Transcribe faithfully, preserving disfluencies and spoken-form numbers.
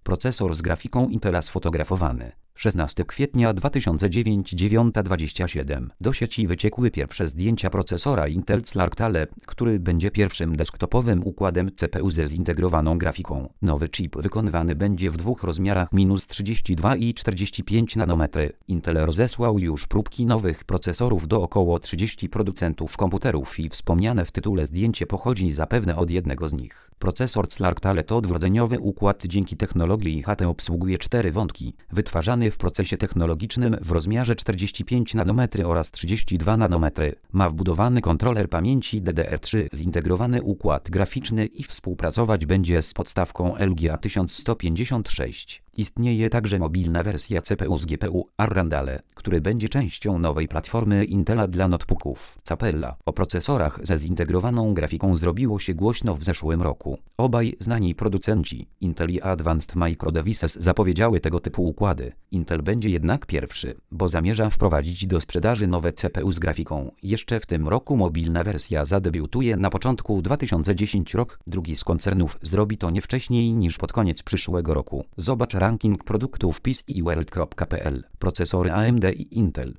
Procesor z grafiką Intela sfotografowany. szesnastego kwietnia dwa tysiące dziewięć, dziewiąta dwadzieścia siedem. Do sieci wyciekły pierwsze zdjęcia procesora Intel Slarktale, który będzie pierwszym desktopowym układem C P U ze zintegrowaną grafiką. Nowy chip wykonywany będzie w dwóch rozmiarach minus trzydzieści dwa i czterdzieści pięć nanometry. Intel rozesłał już próbki nowych procesorów do około trzydziestu producentów komputerów i wspomniane w tytule zdjęcie pochodzi zapewne od jednego z nich. Procesor Slarktale to odwrodzeniowy układ, dzięki technologii H T obsługuje cztery wątki, wytwarzany w procesie technologicznym w rozmiarze czterdzieści pięć nanometry oraz trzydzieści dwa nanometry. Ma wbudowany kontroler pamięci D D R trzy, zintegrowany układ graficzny i współpracować będzie z podstawką L G A tysiąc sto pięćdziesiąt sześć. Istnieje także mobilna wersja C P U z G P U Arrandale, który będzie częścią nowej platformy Intela dla notebooków Capella. O procesorach ze zintegrowaną grafiką zrobiło się głośno w zeszłym roku. Obaj znani producenci, Intel i Advanced Micro Devices, zapowiedziały tego typu układy. Intel będzie jednak pierwszy, bo zamierza wprowadzić do sprzedaży nowe C P U z grafiką. Jeszcze w tym roku mobilna wersja zadebiutuje na początku dwa tysiące dziesiątego roku. Drugi z koncernów zrobi to nie wcześniej niż pod koniec przyszłego roku. Zobacz ranking produktów P C I World kropka p l. Procesory A M D i Intel.